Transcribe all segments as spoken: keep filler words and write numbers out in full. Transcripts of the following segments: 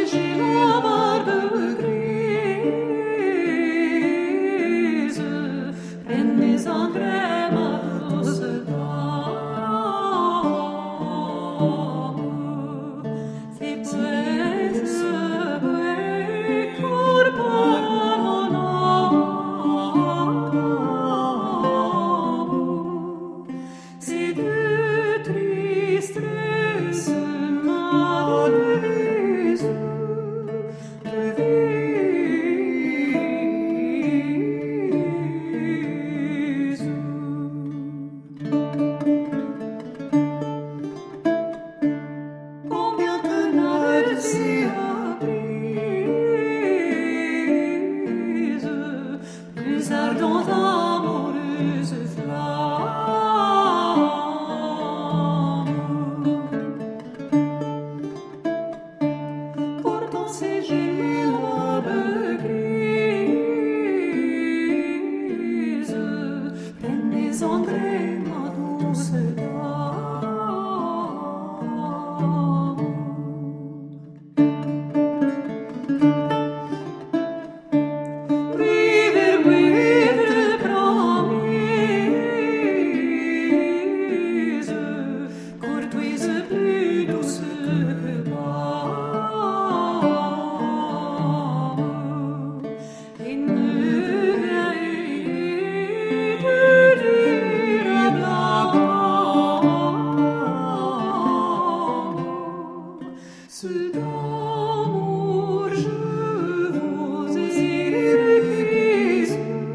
j'ai la barbe grise, prenne les entrées ma douce dame. C'est poète ce beau corps par mon âme. C'est de tristesse ma devise, devise. Combien que n'avait si apprise, plus ardente amoureuse flamme. Pourtant c'est j'ai la grise, prenne les entrées ma douce dame. River, river, promise, courtoise plus douce que l'âme. Et ne veille de durable âme. Ce d'amour je vous écris,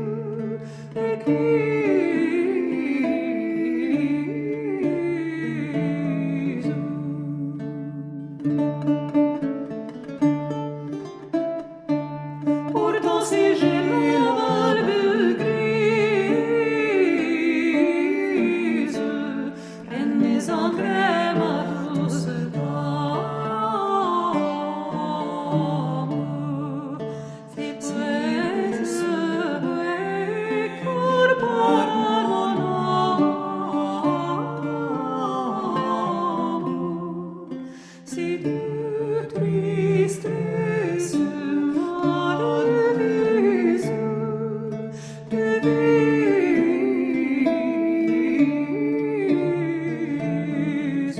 écris. Pourtant si j'ai la barbe grise, prenne les entrées ma douce dame. C'est poète ce beau corps par mon âme. C'est de tristesse ma devise, devise.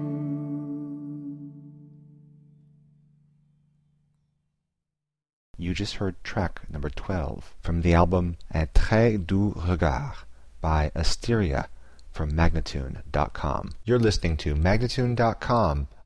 You just heard track number twelve from the album Un Très Doux Regard by Asteria from Magnatune dot com. You're listening to Magnatune dot com,